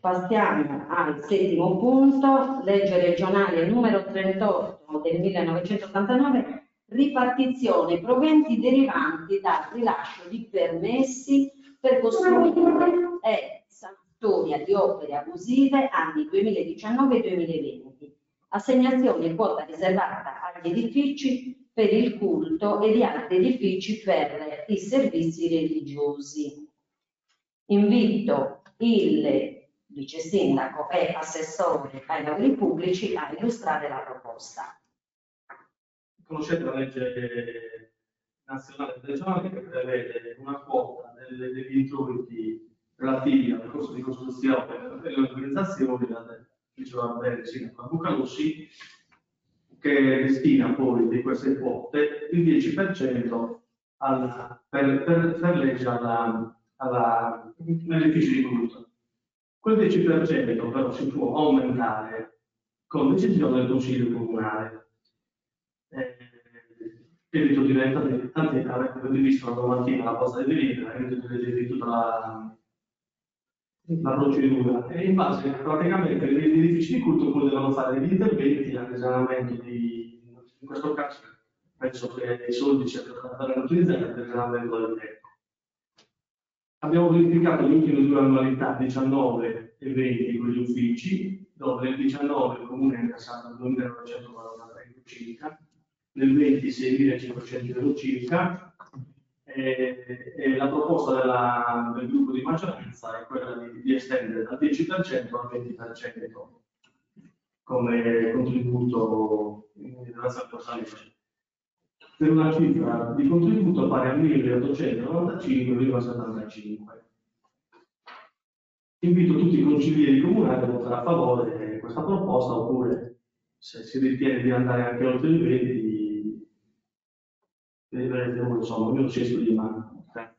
Passiamo al settimo punto, legge regionale numero 38 del 1989, ripartizione proventi derivanti dal rilascio di permessi per costruire e sanatoria di opere abusive anni 2019-2020, assegnazione quota riservata agli edifici per il culto e di altri edifici per i servizi religiosi. Invito il vice sindaco e assessore ai lavori pubblici a illustrare la proposta. Conoscete la legge nazionale e regionale che prevede una quota degli introiti relativi al costo di costruzione e l'organizzazione, diceva bene il sindaco Bucalossi, che destina poi di queste quote il 10% per legge nell'edificio di culto. Quel 10% però si può aumentare con decisione del Consiglio Comunale. Il rito diventa, tanti avete visto la domattina la posta di delibera, avete tutta la procedura, e in base praticamente gli edifici di culto poi devono fare degli interventi al risanamento in questo caso penso che i soldi saranno utilizzati per il risanamento del tetto. Abbiamo verificato le ultime due annualità, 19 e 20, con gli uffici, dove nel 19 il comune ha incassato 2.943 euro circa, nel 20 6.500 euro circa, e la proposta del gruppo di maggioranza è quella di estendere dal 10% al 20% come contributo in relazione al salire, per una cifra di contributo pari a 1.895,75. Invito tutti i consiglieri comunali a votare a favore di questa proposta, oppure se si ritiene di andare anche oltre i 20, vedremo, insomma, ognuno si studi di mano.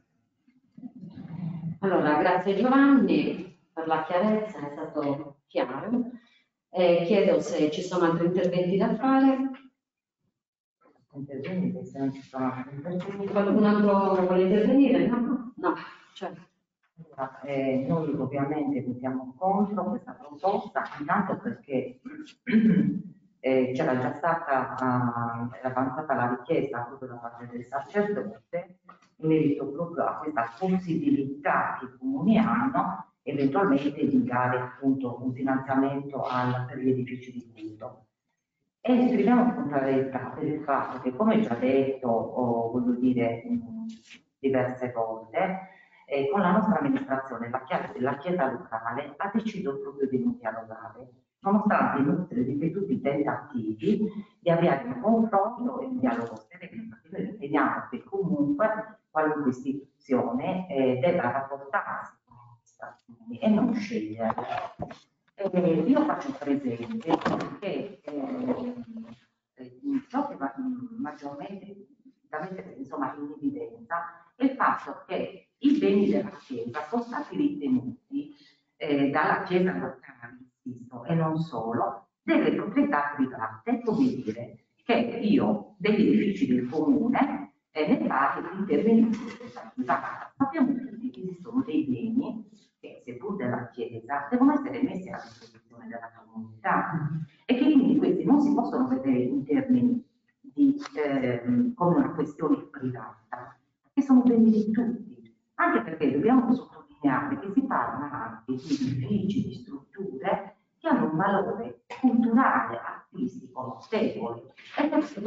Allora, grazie Giovanni per la chiarezza, è stato chiaro. Chiedo se ci sono altri interventi da fare. Intervenire, se non ci sono altri interventi. Qualcun altro vuole intervenire? No? No. Cioè. Allora, noi ovviamente votiamo contro questa proposta, intanto perché c'era già stata avanzata la richiesta proprio da parte del sacerdote in merito proprio a questa possibilità che i comuni hanno eventualmente di dare appunto un finanziamento per gli edifici di culto. E esprimiamo contrarietà per il fatto che, come già detto, voglio dire diverse volte, con la nostra amministrazione, la Chiesa locale ha deciso proprio di non dialogare, nonostante i nostri ripetuti tentativi di avviare un confronto e un dialogo sereno, perché noi riteniamo che comunque qualunque istituzione debba rapportarsi con le amministrazioni e non scegliere. Io faccio presente che ciò che maggiormente da mettere insomma in evidenza è il fatto che i beni della Chiesa sono stati ritenuti dalla Chiesa locale, insisto, e non solo, delle proprietà private, come dire che io degli edifici del comune ne fate intervenire in proprietà privata. Sappiamo tutti che esistono dei beni che, seppur della Chiesa, devono essere messi a disposizione della comunità e che quindi questi non si possono vedere in termini come una questione privata, che sono beni di tutti, anche perché dobbiamo sottolineare che si parla anche di edifici, di strutture che hanno un valore culturale, artistico, notevole e che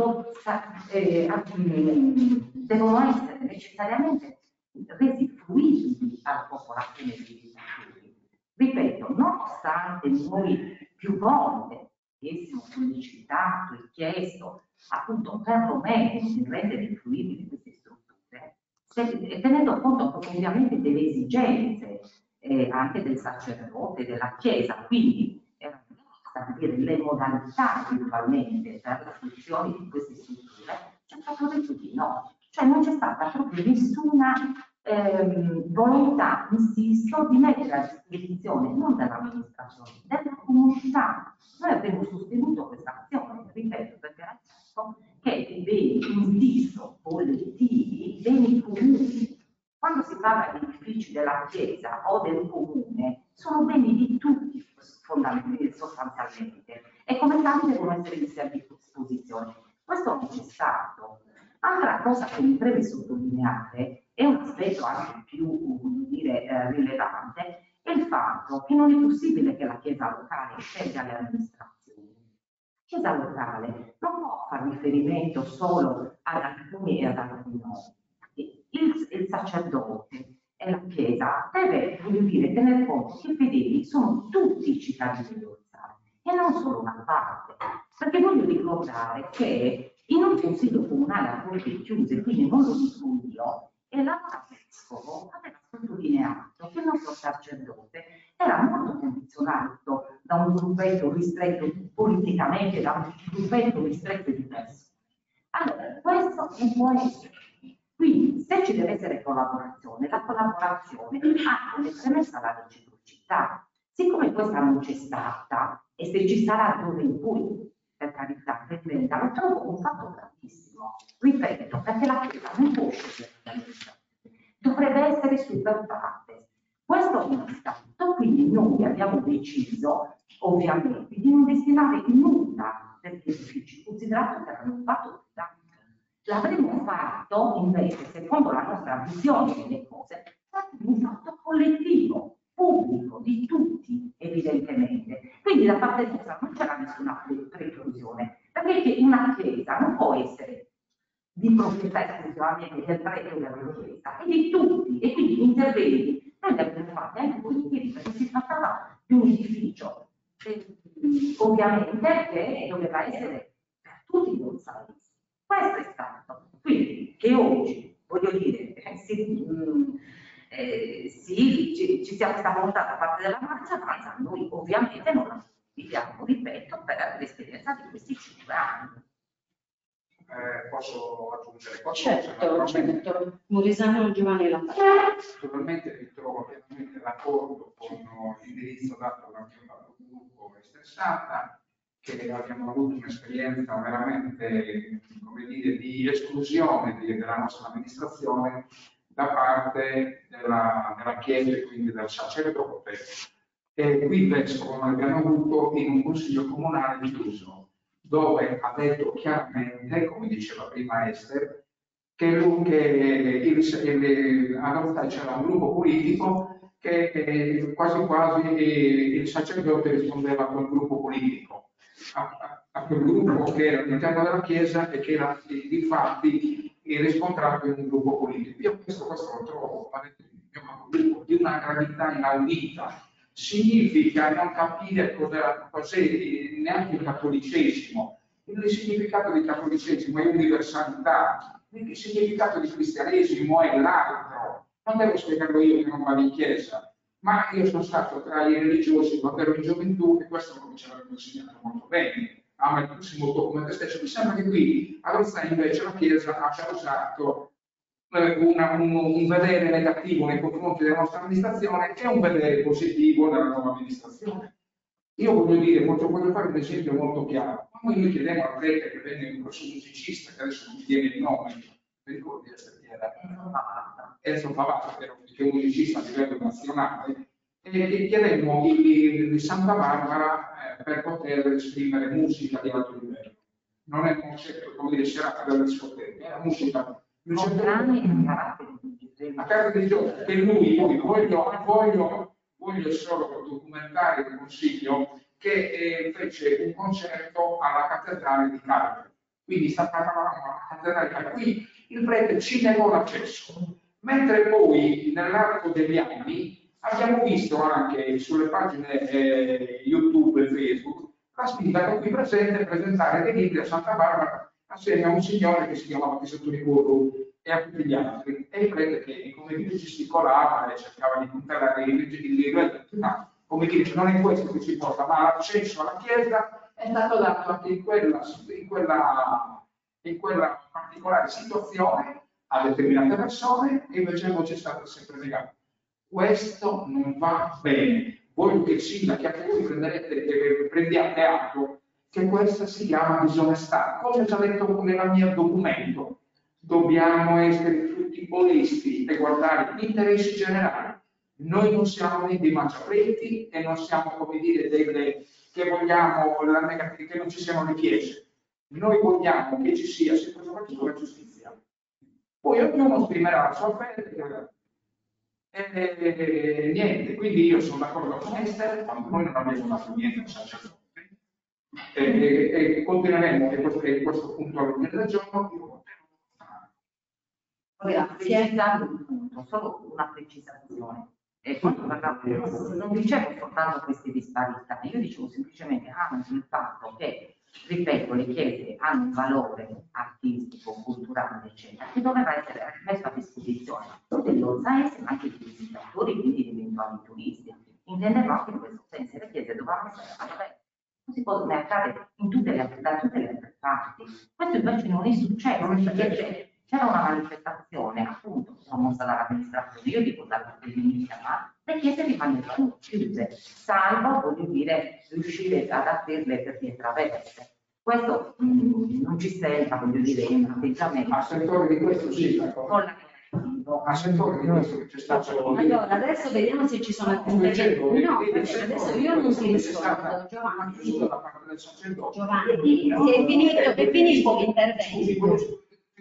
devono essere necessariamente resi fruibili alla popolazione dei visitatori. Ripeto, nonostante noi più volte avessimo sollecitato e chiesto appunto perlomeno di rendere fruibili queste strutture, tenendo conto ovviamente delle esigenze anche del sacerdote, della Chiesa, quindi stabilire le modalità eventualmente per la fruizione di queste strutture, ci è stato detto di no, cioè non c'è stata proprio nessuna volontà, insisto, di mettere a disposizione non dell'amministrazione, della comunità. Noi abbiamo sostenuto questa azione, ripeto, perché adesso che i beni, insisto, collettivi, beni comuni, quando si parla di edifici della Chiesa o del comune, sono beni di tutti sostanzialmente e come tali devono essere messi a disposizione. Questo non c'è stato. Altra cosa che mi preme sottolineare è un aspetto anche più rilevante, è il fatto che non è possibile che la Chiesa locale scelga le amministrazioni. La Chiesa locale non può fare riferimento solo ad alcuni e ad altri no. Il sacerdote e la Chiesa deve, tener conto che i fedeli sono tutti i cittadini di Ozzano e non solo una parte. Perché voglio ricordare che in un consiglio comunale a porte chiuse, quindi non lo dico io, e l'allora vescovo aveva sottolineato che il nostro sacerdote era molto condizionato da un gruppetto ristretto politicamente, da un gruppetto ristretto di persone. Allora, questo non può essere. Quindi, se ci deve essere collaborazione, la collaborazione ha come premessa la reciprocità. Siccome questa non c'è stata, e se ci sarà d'ora in poi, per carità, lo trovo un fatto gravissimo. Ripeto, perché la Chiesa non può scegliere l'amministrazione, dovrebbe essere super partes. Questo non è stato, quindi noi abbiamo deciso, ovviamente, di non destinare nulla per gli edifici, considerato che erano fatto tanto. L'avremmo fatto invece, secondo la nostra visione delle cose, un fatto collettivo, pubblico, di tutti, evidentemente. Quindi da parte nostra non c'era nessuna preclusione, perché una chiesa non può essere di proprietà esclusivamente del prete o della chiesa, è di tutti, e quindi gli interventi noi li abbiamo fatti anche positivi, perché si trattava di un edificio, ovviamente, che doveva essere per tutti gli ozzani. Questo è stato. Quindi, che oggi, voglio dire, ci sia questa volontà da parte della maggioranza, noi ovviamente non la viviamo, ripeto, per l'esperienza di questi 5 anni. Posso aggiungere qualcosa? Certo. Morisano Giovanni la Naturalmente mi trovo pienamente d'accordo con l'indirizzo dato dal gruppo S60, che abbiamo avuto un'esperienza veramente, come dire, di esclusione della nostra amministrazione da parte della Chiesa e quindi del sacerdote. E qui il vescovo abbiamo avuto in un consiglio comunale chiuso, dove ha detto chiaramente, come diceva prima Esther, che allora c'era un gruppo politico che quasi quasi il sacerdote rispondeva a quel gruppo politico, a quel gruppo che era all'interno della Chiesa e che era di fatti riscontrato in un gruppo politico. Io questo lo trovo di una gravità inaudita. Significa non capire cos'è neanche il cattolicesimo. Il significato di cattolicesimo è universalità, il significato di cristianesimo è l'altro. Non devo spiegarlo io che non vado in chiesa, ma io sono stato tra i religiosi quando ero in gioventù e questo non ce l'aveva insegnato molto bene. Ma tu sei molto come te stesso. Mi sembra che qui a Rozzano invece la Chiesa abbia usato un vedere negativo nei confronti della nostra amministrazione e un vedere positivo nella nuova amministrazione. Io voglio fare un esempio molto chiaro. Quando noi chiediamo al prete che venne un grosso musicista, che adesso non mi viene il nome, mi ricordo di essere Enzo Favazza, che è un musicista a livello nazionale, e chiedemmo di Santa Barbara per poter esprimere musica di alto livello. Non è un certo, come dire, serata della discoteca, era musica a casa di Giorgio, che lui, voglio solo documentare il consiglio che fece un concerto alla cattedrale di Carlo. Quindi sta parlando alla cattedrale di Carlo. Qui il prete ci negò l'accesso, mentre poi nell'arco degli anni abbiamo visto anche sulle pagine YouTube e Facebook la spinta con cui presente presentare dei libri a Santa Barbara assieme a un signore che si chiamava Pisaturicorro e a tutti gli altri. E il prete che, come dire, gesticolava e cercava di puntare il livello. Come dire, non è questo che ci porta, ma l'accesso alla Chiesa è stato dato anche in quella particolare situazione a determinate persone e invece non c'è stato sempre negato. Questo non va bene. Voi che sindaci, anche voi prendiate atto che questa si chiama disonestà. Come ho già detto nel mio documento, dobbiamo essere tutti onesti e guardare gli interessi generali, Noi non siamo né dei mangiapreti e non siamo, come dire, che vogliamo che non ci siano le chiese. Noi vogliamo che ci sia soprattutto la giustizia. Poi ognuno esprimerà la sua fede. Niente, quindi io sono d'accordo con Esther, noi non abbiamo fatto niente di sacerdote e continueremo che questo punto all'ordine del giorno. Grazie. Solo una precisazione. Quando parlavo non dicevo soltanto queste disparità, io dicevo semplicemente anche il fatto che, ripeto, le chiese hanno un valore artistico, culturale, eccetera, che doveva essere messo a disposizione degli orzaesi, ma anche dei visitatori, quindi di eventuali turisti. Intendevo anche in questo senso, le chiese dovevano essere aperte, così come accade da tutte le altre parti. Questo invece non è successo, perché c'era una manifestazione appunto promossa dall'amministrazione, io dico dal punto di vista, ma le chiese rimanevano chiuse, salvo, voglio dire, riuscire ad aprirle per vie traverse. Questo non ci sembra, voglio dire, un atteggiamento. A sentore di questo sì, a sentore di questo che c'è stato. Allora, adesso vediamo se ci sono altri interventi. No, adesso io non ti rispondo, Giovanni. Giovanni, è finito l'intervento.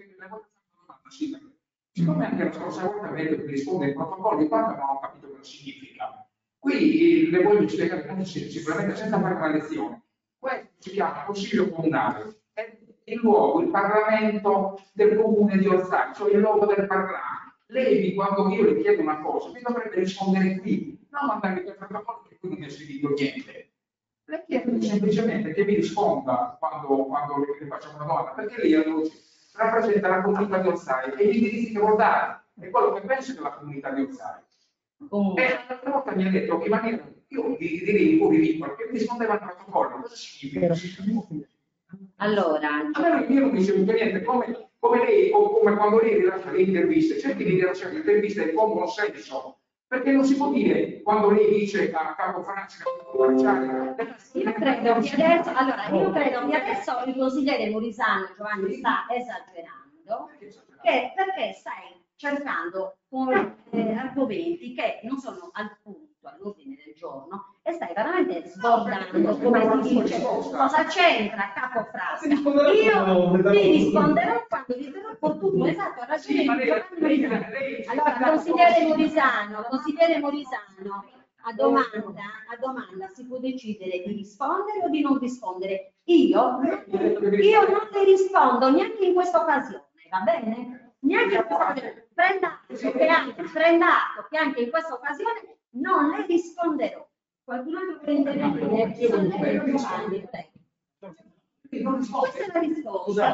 Siccome anche la scorsa volta avete che risponde ai protocolli, qua abbiamo capito cosa significa. Qui le voglio spiegare molto sicuramente senza fare una lezione. Questo si chiama Consiglio Comunale, è il luogo, il Parlamento del Comune di Orsani, cioè il luogo del parlare. Lei, quando io le chiedo una cosa, mi dovrebbe rispondere qui, non mandare il protocollo che qui non mi ha seguito niente. Le chiedo semplicemente che mi risponda quando le facciamo una domanda, perché lei rappresenta la comunità di Orsai e gli indirizzi che vuol dare è quello che penso della comunità di Orsai. E l'altra volta mi ha detto che maniera io direi un po' ridicolo che rispondeva al protocollo. Cosa significa? Allora, a me io non mi sembra niente, come lei o come quando lei rilascia le interviste, cerchi di rilasciare le interviste con buon senso. Perché non si può dire quando lei dice a Capo Francia io credo che adesso il consigliere Morisano Giovanni sta esagerando perché stai cercando argomenti che non sono al punto all'ordine del giorno e stai veramente sbordando, come si dice, cosa c'entra Capo Frasca? Io ti risponderò quando vi verrà opportuno, esatto, ha ragione Giovanni. Allora, consigliere Morisano, a domanda si può decidere di rispondere o di non rispondere. Io non le rispondo neanche in questa occasione, va bene? Neanche in questa occasione. Prenda atto che anche in questa occasione non le risponderò. Qualcun altro può intervenire? Questa è la risposta.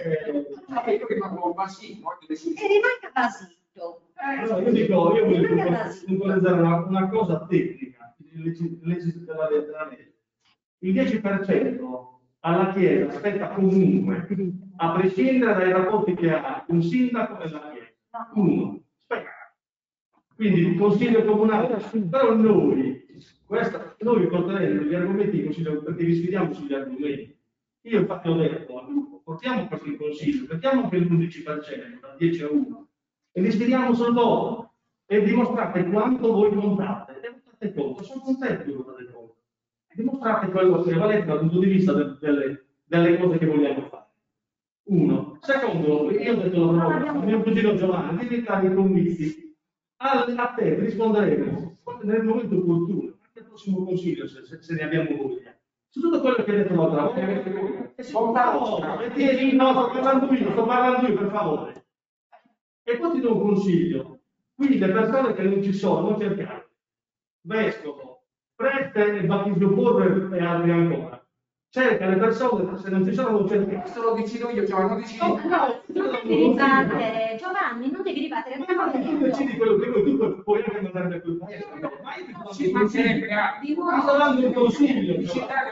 E rimanga basito. Allora, io voglio puntualizzare una cosa tecnica della legge. Il 10% alla Chiesa spetta comunque, a prescindere dai rapporti che ha un sindaco e la Chiesa. Uno, spetta. Quindi il Consiglio Comunale, però noi porteremo gli argomenti in consiglio perché vi sfidiamo sugli argomenti. Io infatti ho detto, portiamo questo in consiglio, mettiamo anche l'11%, da 10 a 1, e li sfidiamo sul voto e dimostrate quanto voi contate. E votate conto, sono contento che votate conto. Dimostrate quello che valete dal punto di vista delle cose che vogliamo fare. Uno. Secondo, io ho detto a mio cugino Giovanni, di diventare i convinti. A te risponderemo nel momento opportuno, anche al prossimo consiglio, se ne abbiamo voglia. Su tutto quello che hai detto l'altra volta. Sto parlando io, per favore. E poi ti do un consiglio. Quindi le persone che non ci sono, non cercate. Vescovo, prete e battesimo porre e altri ancora. Cerca le persone, se non ci sono, non cercate. Questo lo decido io, Giovanni, Giovanni, non devi ribattere. Tu decidi quello che vuoi, tu puoi anche mandare a quel paese. Ma io ti sto dando un consiglio.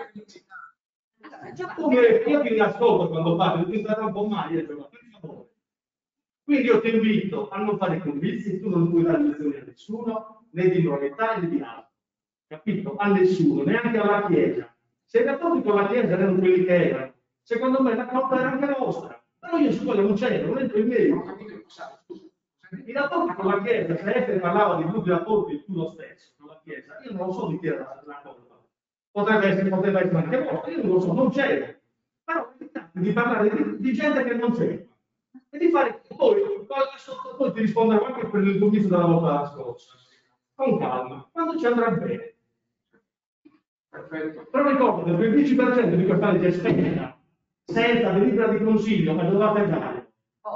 Io ti ascolto quando parli, non ti sta un po' male, per favore. Quindi io ti invito a non fare convinzi, tu non puoi dare lezioni a nessuno, né di moralità né di altro. Capito? A nessuno, neanche alla Chiesa. Se i rapporti con la Chiesa erano quelli che erano, secondo me la colpa era anche nostra. Però io su quello non c'ero, non entro in meglio. Non ho capito il passato. I rapporti con la Chiesa, se Effe parlava di brutti rapporti tu lo stesso con la Chiesa, io non lo so di chi era la colpa. Potrebbe essere anche vostra, io non lo so, non c'ero. Però evitate di parlare di gente che non c'è. E di fare poi ti risponderò anche per il comizio della volta scorsa. Con calma, quando ci andrà bene. Perfetto. Però ricordo che il 10% di questa legge è spenta, senza delibera di consiglio, ma dovete dare.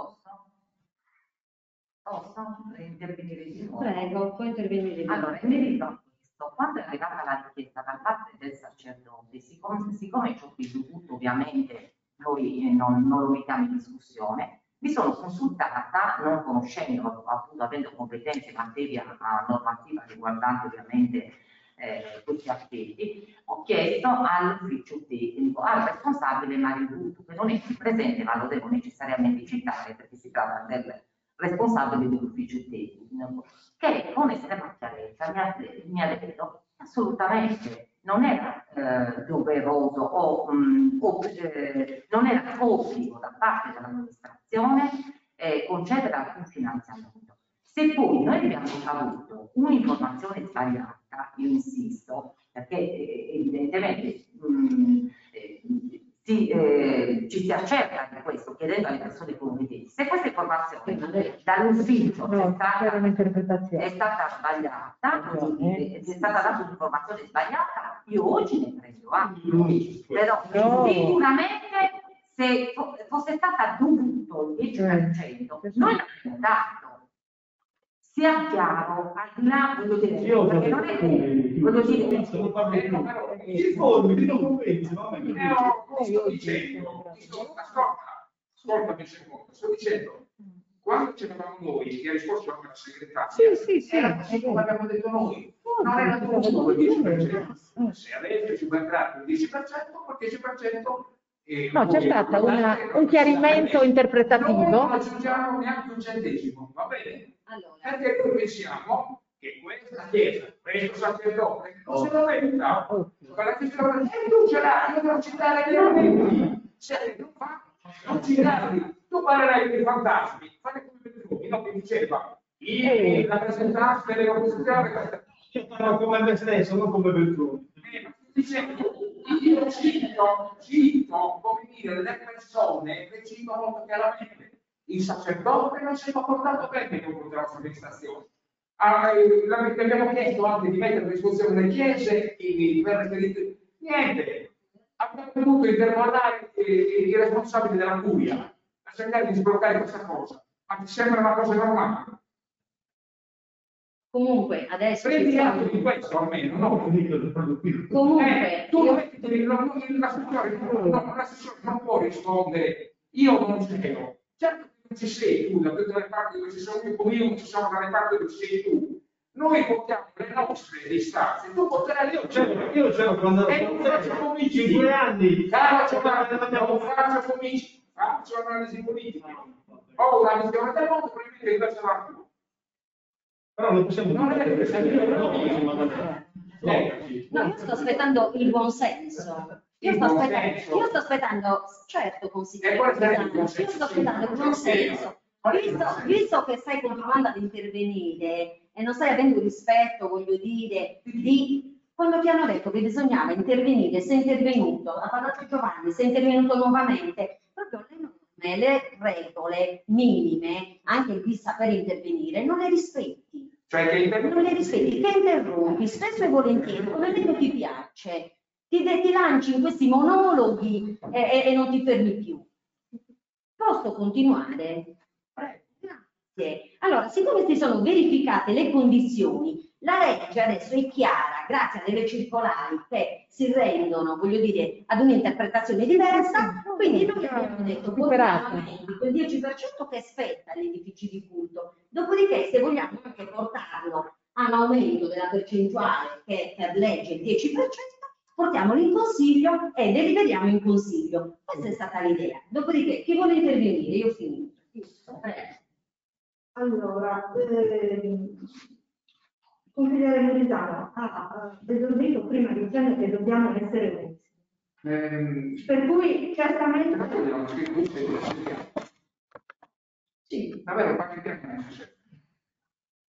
Posso intervenire di nuovo? Prego, puoi intervenire di nuovo. Allora, in merito a questo, quando è arrivata la richiesta da parte del sacerdote, siccome ciò che è dovuto, ovviamente noi non lo mettiamo in discussione, mi sono consultata, non conoscendo, appunto avendo competenze in materia normativa riguardante ovviamente questi aspetti, ho chiesto all'ufficio tecnico, al responsabile Mario Brutto, che non è qui presente, ma lo devo necessariamente citare perché si tratta del responsabile dell'ufficio tecnico, che con estrema chiarezza mi ha detto assolutamente non era doveroso o non era obbligo da parte dell'amministrazione concedere alcun finanziamento. Se poi noi abbiamo avuto un'informazione sbagliata, io insisto, perché evidentemente ci si accerta di questo chiedendo alle persone competenti. Se questa informazione dall'ufficio è stata sbagliata, è stata data un'informazione sbagliata, io oggi ne prendo atto. Però sicuramente se fosse stata dovuto il 10%, noi l'abbiamo dato. Sia chiaro, al di là, voglio dire, perché non è che, voglio dire, sto dicendo, ascoltami un secondo, sto dicendo, quando c'eravamo noi, che ha risposto anche la segretaria, era così come abbiamo detto noi, non era dovuto il 10%, se adesso ci può entrare il 10%, quel 10%. No, c'è stato un chiarimento interpretativo. Noi non aggiungiamo neanche un centesimo, va bene? Allora. Perché noi pensiamo che questa chiesa, questo sacerdote, non se lo merita. Quella che se lo merita, tu ce l'hai, io devo citare gli elementi. Se non fa, non citarli. Tu parlerai dei fantasmi, fare come Beltroni, no? Che diceva, il rappresentante dell'opposizione. Io parlo come me stesso, non come Beltroni. Dicendo, io cito, come dire, le persone che cito molto chiaramente. Il sacerdote non si è comportato bene contro la nostra amministrazione. Abbiamo chiesto anche di mettere a disposizione le chiese, niente. Abbiamo dovuto intervallare i responsabili della curia a cercare di sbloccare questa cosa. Ma ti sembra una cosa normale? Comunque, adesso Prendi atto di questo almeno, no? Comunque, Tu l'assessore non può rispondere, io non c'ero. Certo che non ci sei tu, da tutte le parti dove ci sono io non ci sono dalle parti dove ci sei tu. Noi portiamo le nostre distanze, tu porterai io c'ero quando ero 5 anni. Faccio analisi politica. Ho una visione del mondo, probabilmente diversa dalla tua. Però non possiamo no, io sto aspettando il buon senso. Io sto aspettando, certo, consigliere, io sto aspettando il buon senso. Visto che stai continuando ad intervenire e non stai avendo rispetto, voglio dire, di quando ti hanno detto che bisognava intervenire, sei intervenuto, ha parlato Giovanni, sei intervenuto nuovamente, proprio le regole minime, anche di saper intervenire, non le rispetti. Cioè non le rispetti, che interrompi, spesso e volentieri, come meno ti piace, ti lanci in questi monologhi e non ti fermi più. Posso continuare? Grazie. Allora, siccome si sono verificate le condizioni, la legge adesso è chiara, grazie a delle circolari che si rendono, voglio dire, ad un'interpretazione diversa, quindi noi abbiamo detto quel 10% che spetta agli edifici di culto. Dopodiché, se vogliamo anche portarlo a un aumento della percentuale che per legge è il 10%, portiamolo in consiglio e deliberiamo in consiglio. Questa è stata l'idea. Dopodiché, chi vuole intervenire? Io ho finito. Allora, consigliere Moritano ha esordito prima dicendo che dobbiamo essere onesti. Per cui certamente... Sì, davvero,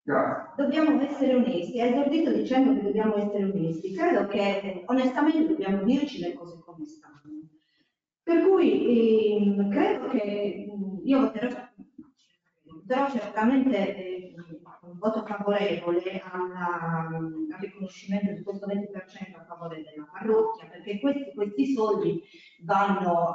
Grazie. Dobbiamo essere onesti, ha esordito dicendo che dobbiamo essere onesti, credo che onestamente dobbiamo dirci le cose come stanno. Per cui credo che io voterò certamente un voto favorevole al riconoscimento di questo 20% a favore della parrocchia, perché questi soldi vanno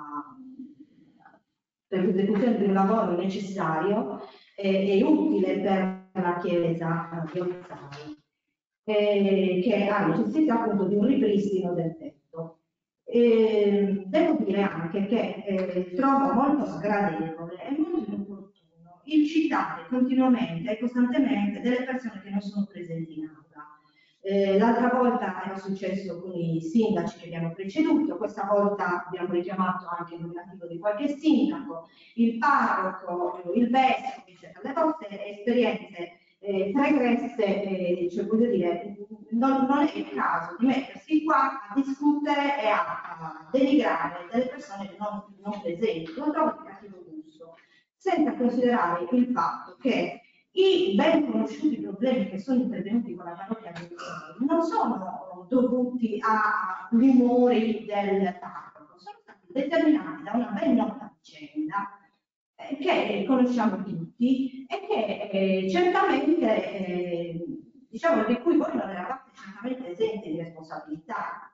per l'esecuzione di un lavoro necessario e utile per la Chiesa diocesana, che ha necessità appunto di un ripristino del tetto. Devo dire anche che trovo molto sgradevole e molto inopportuno il citare continuamente e costantemente delle persone che non sono presenti in aula. L'altra volta era successo con i sindaci che mi hanno preceduto, questa volta abbiamo richiamato anche il nominativo di qualche sindaco, il parroco, il vescovo, eccetera. Le vostre esperienze pregresse, cioè voglio dire, non è il caso di mettersi qua a discutere e a denigrare delle persone non presenti, lo trovo di cattivo gusto, senza considerare il fatto che i ben conosciuti problemi che sono intervenuti con la parrocchia non sono dovuti a rumori del parroco, sono stati determinati da una ben nota vicenda che conosciamo tutti e che certamente, diciamo, di cui voi non eravate certamente esenti di responsabilità.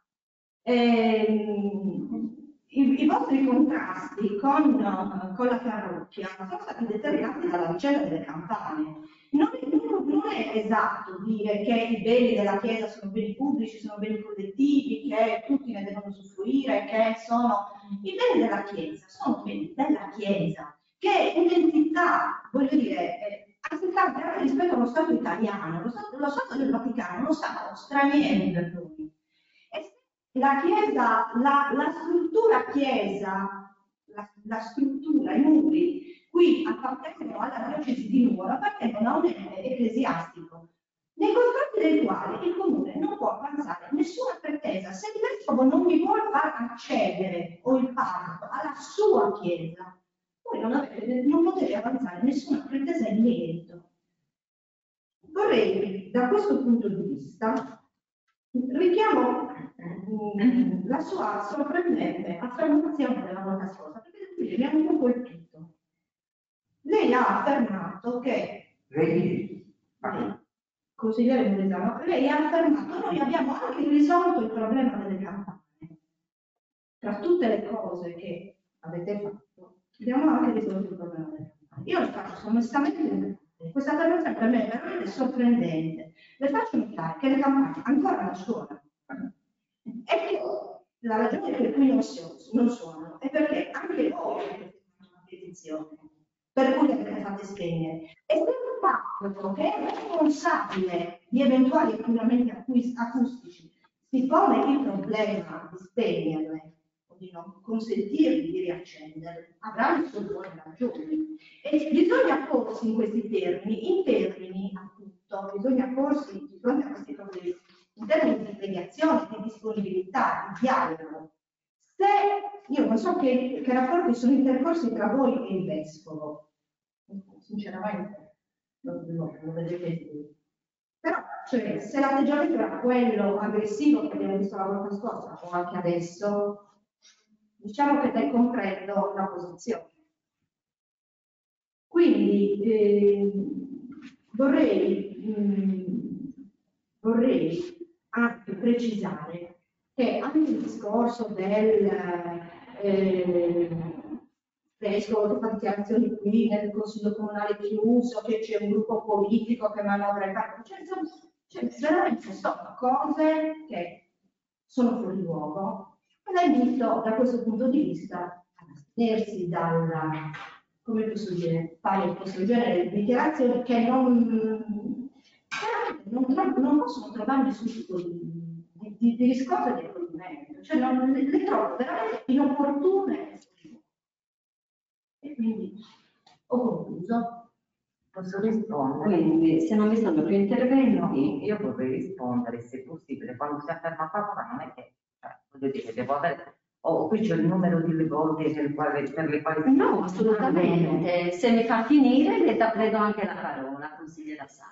I vostri contrasti con la parrocchia sono stati determinati dalla vicenda delle campane. Non è esatto dire che i beni della Chiesa sono beni pubblici, sono beni collettivi, che tutti ne devono usufruire, che sono i beni della Chiesa, sono beni della Chiesa, che è un'entità, voglio dire, anziché anche rispetto allo Stato italiano, lo Stato del Vaticano, lo Stato straniero per noi. La Chiesa, la struttura Chiesa, la struttura, i muri, qui appartengono alla diocesi di Nuoro, appartengono a un ente ecclesiastico, nei confronti del quale il comune non può avanzare nessuna pretesa. Se il vescovo non mi vuole far accedere, o il parroco, alla sua Chiesa, voi non potete avanzare nessuna pretesa in merito. Vorrei, da questo punto di vista, richiamo la sua sorprendente affermazione della volta scorsa, perché qui mi ha un po' colpito. Lei ha affermato che, consigliere Molisano, lei ha affermato noi abbiamo anche risolto il problema delle campane. Tra tutte le cose che avete fatto, abbiamo anche risolto il problema delle campane. Io le faccio onestamente questa affermazione per me è veramente sorprendente. Le faccio notare che le campane ancora non suonano. E che la ragione per cui non suonano è perché anche voi avete fatto una petizione per cui le avete fatte spegnere. E se il parroco, che è responsabile di eventuali inquinamenti acustici, si pone il problema di spegnerle o di non consentirgli di riaccenderle, avrà le sue buone ragioni. E bisogna porsi in questi termini, in termini appunto, bisogna porsi di fronte a questi problemi in termini di mediazione, di disponibilità, di dialogo. Se io non so che rapporti sono intercorsi tra voi e il vescovo, sinceramente lo vedrete voi. Però, cioè, se l'atteggiamento era quello aggressivo che abbiamo visto la volta scorsa o anche adesso, diciamo che ne comprendo la posizione. Quindi vorrei anche precisare che anche il discorso del vescovo che fa dichiarazioni qui nel consiglio comunale chiuso, che c'è un gruppo politico che manovra il parco, cioè veramente sono cose che sono fuori luogo e la invito da questo punto di vista ad astenersi dalla, come posso dire, fare questo genere di dichiarazioni che non possono trovare nessun tipo di riscontro e di accoglimento, cioè le trovo veramente inopportune. E quindi ho concluso. Posso rispondere? Quindi, se non vi sono più interventi, Io vorrei rispondere, se possibile, quando si afferma qualcosa non è che, voglio dire, devo avere, qui c'è il numero di volte per le quali... no, assolutamente. Se mi fa finire, le do anche la parola, consigliera Sala.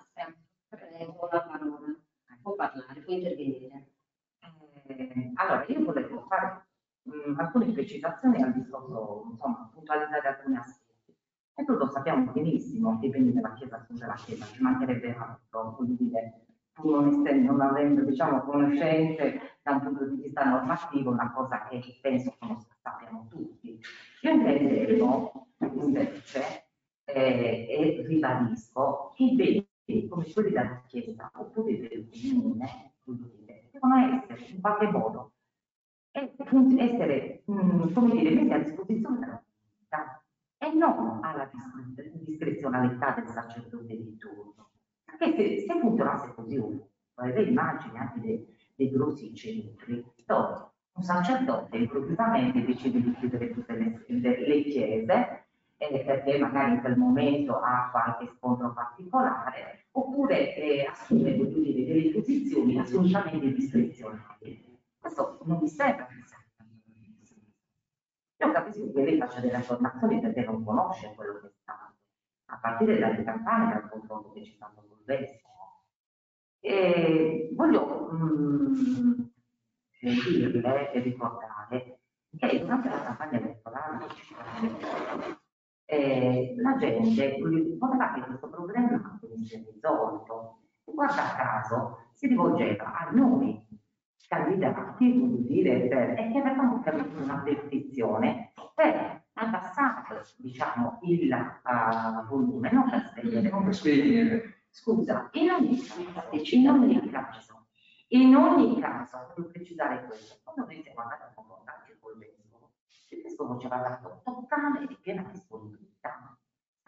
può intervenire. Allora, io volevo fare alcune precisazioni al discorso, insomma, puntualizzare alcuni aspetti. E tutti sappiamo benissimo che i beni della Chiesa sono della Chiesa, ci mancherebbe altro, voglio dire, pur non avendo, diciamo, conoscenze da un punto di vista normativo, una cosa che penso che sappiamo tutti. Io intendevo, invece, e ribadisco, che i beni come quelli della Chiesa, oppure del comune, devono essere in qualche modo essere, come dire, messi a disposizione della comunità e non alla discrezionalità del sacerdote di turno. Perché se funzionasse così le immagini anche dei grossi centri, dove un sacerdote improvvisamente decide di chiudere tutte le chiese, perché magari in quel momento ha qualche scontro particolare, oppure assume, voglio dire, delle posizioni assolutamente discrezionali. Questo non mi sembra che sia. Io capisco che lei faccia delle affermazioni perché non conosce quello che è stato, a partire dalle campagne, dal confronto che c'è stato col vescovo. E voglio dirle e ricordare che durante la campagna elettorale la gente voleva che questo problema venisse risolto. E guarda caso si rivolgeva a noi candidati, voglio dire, e che avevamo capito una petizione per abbassare, diciamo, il volume, non per spegnere, Non per spegnere. Scusa, in ogni caso, devo precisare questo, quando noi siamo andati a confrontarci col vescovo, il vescovo ci aveva dato totale e piena disponibilità.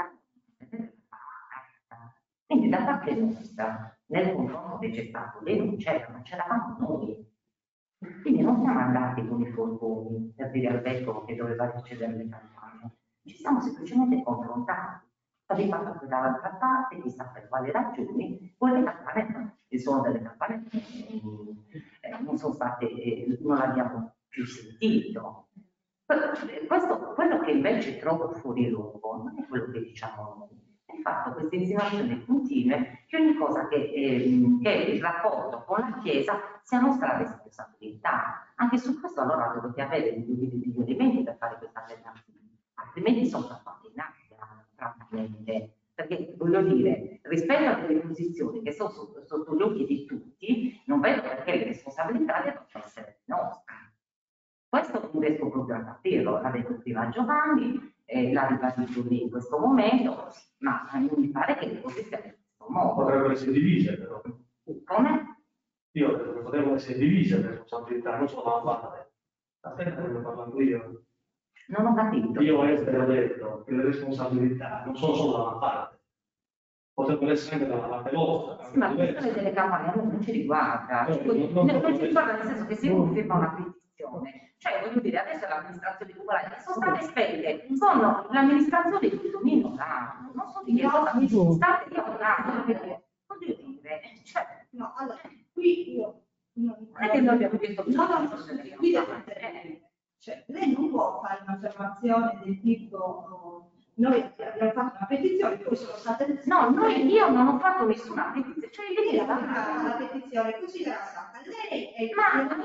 Quindi da parte nostra, nel confronto che c'è stato, lei non c'era, ma c'eravamo noi. Quindi non siamo andati con i forconi per dire al vescovo che doveva ricevere le campagne, ci siamo semplicemente confrontati. Di fatto che dall'altra parte, chissà per quali ragioni, quelle campane, che sono delle campane non sono state, non l'abbiamo più sentito. Questo, quello che invece trovo fuori luogo non è quello che diciamo noi, è il fatto queste insinuazioni continue che ogni cosa che il rapporto con la Chiesa sia nostra responsabilità. Anche su questo allora dovete avere degli elementi per fare questa affermazione, altrimenti sono trattati in aria, francamente. Perché voglio dire, rispetto a delle posizioni che sono sotto gli occhi di tutti, non vedo perché le responsabilità devono essere nostre. Questo non riesco proprio a capirlo, l'ha detto prima Giovanni, l'ha ribadito lì in questo momento, ma non mi pare che le cose siano in questo modo. Potrebbero essere divise però. Come? Io ho detto che potrebbero essere divise le responsabilità, non solo da una parte. Aspetta, ne sto parlando io. Non ho capito. Io ho detto che le responsabilità non sono solo da una parte. Potrebbero essere anche dalla parte vostra. Sì, ma la questione delle campagne non ci riguarda. Non Non ci riguarda nel senso che se uno firma una petizione, cioè voglio dire, adesso è l'amministrazione comunale, sono state spente, sono l'amministrazione di Tonino Ramo, non so di che cosa state lavorando. Voglio dire, cioè, No, allora, qui io non è che noi abbiamo chiesto qui deve intervenire. Cioè, lei non può fare un'affermazione del tipo noi abbiamo fatto una petizione, poi sono state... No, io non ho fatto nessuna petizione, cioè lei Lei ha fatto una petizione così era stata lei e ma io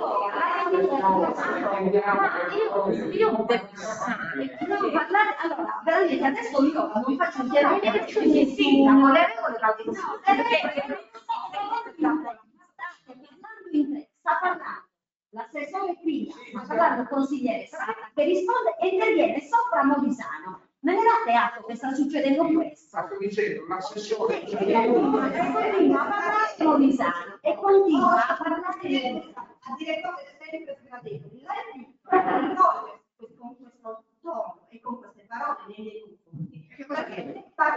devo pensare, non parlare, allora, veramente adesso io non faccio intervenire sì, sindaco, le regole sta parlando l'assessore qui, sta parlando il consigliere Sacca che risponde e interviene sopra Molisano. Me ne date atto che sta succedendo questo? Sto dicendo, l'assessore Continua a parlare di Molisano e continua a parlare a dire cose sempre sgradevoli. Lei rivolge con questo tono e con queste parole nei miei confronti. Perché parla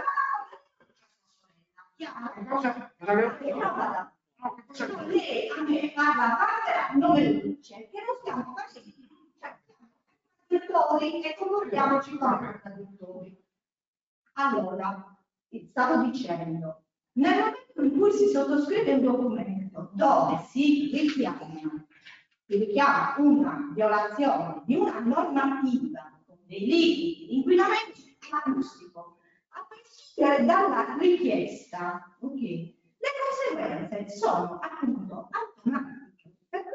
lei a me parla a nome luce, che non stiamo facendo contraddittori e comportiamoci come contraddittori. Allora, stavo dicendo, nel momento in cui si sottoscrive un documento dove si richiama una violazione di una normativa con dei limiti di inquinamento acustico, a prescindere dalla richiesta, ok? Le conseguenze sono appunto automatiche.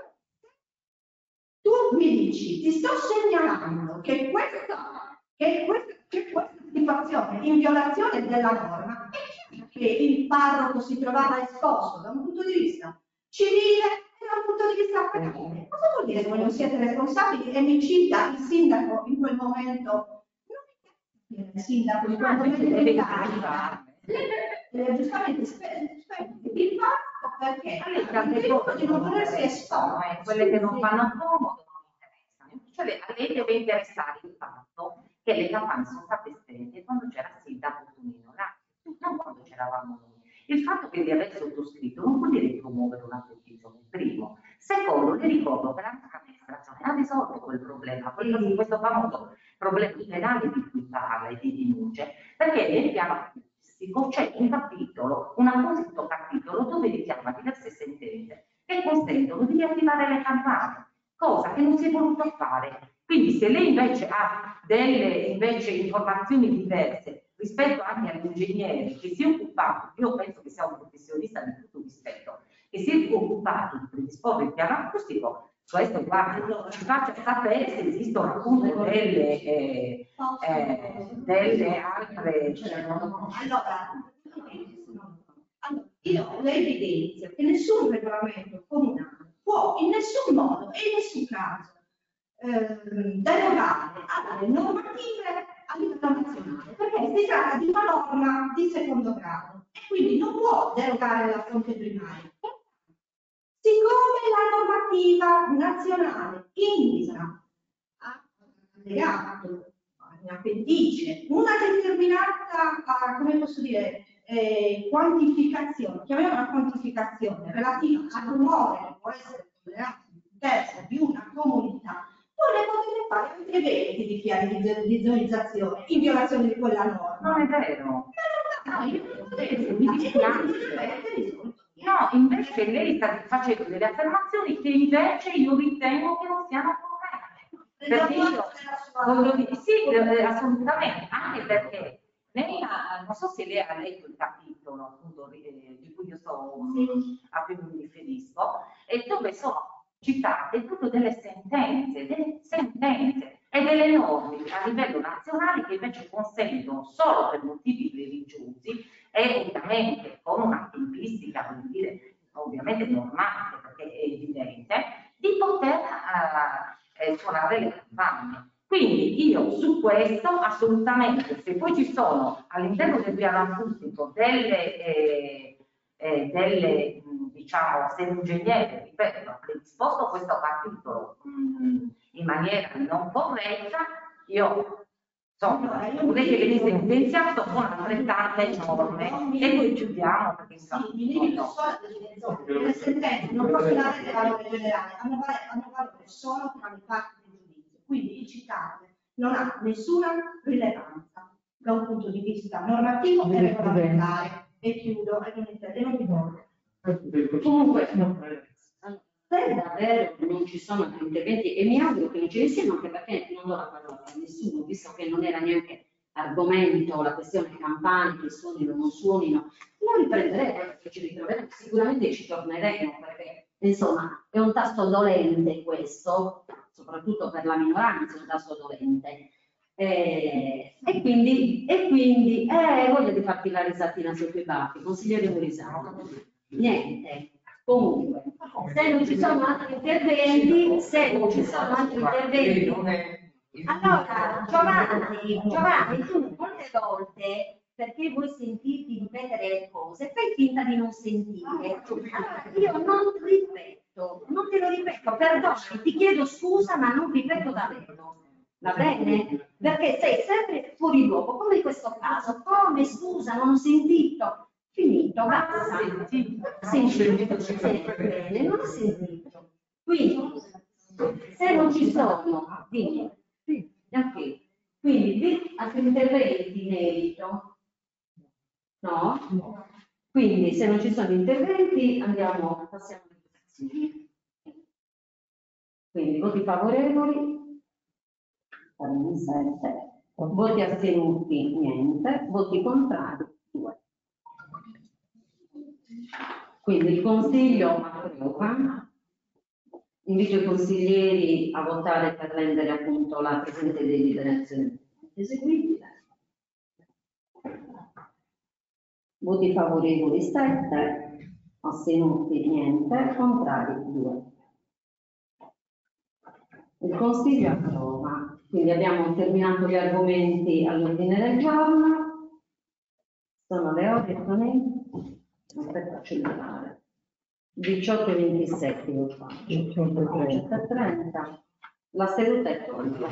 Tu mi dici, ti sto segnalando che questa situazione in violazione della norma, è chiaro che il parroco si trovava esposto da un punto di vista civile e da un punto di vista penale. Cosa vuol dire che voi non siete responsabili e mi cita il sindaco in quel momento? Non il sindaco in quel momento giustamente il parroco perché il fatto di non volersi esporre, quelle che non fanno comodo non interessano. Cioè, a lei deve interessare il fatto che le campane sono state spente quando c'era il sindaco Tonino Raggi, non quando c'eravamo noi. Il fatto che li avesse sottoscritto non vuol dire promuovere una petizione, primo. Secondo, le ricordo che la nostra amministrazione ha risolto quel problema, questo famoso problema penale di cui parla e di denunce, perché nel piano artistico c'è un capitolo, un apposito capitolo dove richiama diverse sentenze che consentono di riattivare le campane, cosa che non si è voluto fare. Quindi se lei invece ha delle informazioni diverse rispetto anche all'ingegnere che si è occupato, io penso che sia un professionista di tutto rispetto, che si è occupato di predisporre il piano acustico, questo guarda, ci faccia sapere se esistono appunto delle altre. Allora, io le evidenzio che nessun regolamento comunale può in nessun modo e in nessun caso derogare alle normative a livello nazionale, perché si tratta di una norma di secondo grado e quindi non può derogare alla fonte primaria. Siccome la normativa nazionale indica allegato in appendice una determinata, come posso dire, quantificazione, chiamiamola quantificazione relativa al rumore che può essere tollerato all'interno di una comunità, voi ne potete fare anche eventi di piani di zonizzazione in violazione di quella norma. Non è vero. No, io non lo vedo, mi dispiace. No, invece lei sta facendo delle affermazioni che invece io ritengo che non siano corrette. Perché io voglio dire, sì, assolutamente, anche perché lei non so se lei ha letto il capitolo appunto di cui io a cui mi riferisco, e dove sono citate proprio delle sentenze e delle norme a livello nazionale che invece consentono solo per motivi religiosi e ovviamente con una tempistica, voglio dire, ovviamente normale, perché è evidente, di poter suonare le campane. Quindi io su questo assolutamente, se poi ci sono all'interno del piano acustico diciamo, se l'ingegnere, ripeto, ha predisposto questo capitolo in maniera non corretta, io insomma, vorrei che venisse evidenziato con altrettante norme e poi chiudiamo perché mi limito solo le sentenze non possono avere valore generale, hanno valore solo tra le parti del giudizio, quindi il citate non ha nessuna rilevanza da un punto di vista normativo e regolamentare. E chiudo, e non mi voglio. Comunque, se davvero non ci sono altri interventi, e mi auguro che non ce ne siano, anche perché non do la parola a nessuno, visto che non era neanche argomento la questione campane, che suonino o non suonino, lo riprenderemo perché ci ritroveremo, sicuramente ci torneremo, perché insomma è un tasto dolente questo, soprattutto per la minoranza è un tasto dolente. E quindi voglio di farti la risatina sotto i baffi, consigliere un risano. Niente, comunque, se non ci sono altri interventi, allora Giovanni, tu molte volte, perché vuoi sentirti ripetere cose, fai finta di non sentire. Allora, io non te lo ripeto, perdonami, ti chiedo scusa, ma non ripeto davvero. Va bene? Perché sei sempre fuori luogo, come in questo caso. Come, scusa, non ho sentito. Finito, basta. Bene, non ho sentito. Quindi, se non ci sono, dimmi. Ok. Quindi, altri interventi in merito? No? Quindi, se non ci sono interventi, passiamo alle votazioni. Quindi, voti favorevoli? 7. Voti astenuti? Niente. Voti contrari? 2. Quindi il Consiglio approva. Invito i consiglieri a votare per rendere appunto la presente deliberazione eseguibile. Voti favorevoli 7, astenuti niente, contrari 2. Il Consiglio approva. Quindi abbiamo terminato gli argomenti all'ordine del giorno. Sono le ore, aspetta a cellulare. 18:27 lo faccio. 18:30. La seduta è tolta.